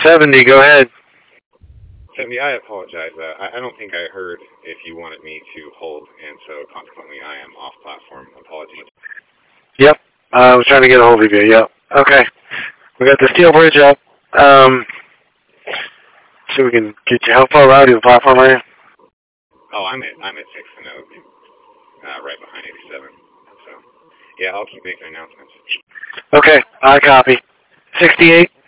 70, go ahead. 70, I apologize. I don't think I heard if you wanted me to hold, and so consequently I am off platform. Apologies. Yep. I was trying to get a hold of you. Yep. Okay. We got the steel bridge up. So we can get you. How far out of the platform are you? Oh, I'm at 6 and Oak, right behind 87. So, yeah, I'll keep making announcements. Okay. I copy. 68.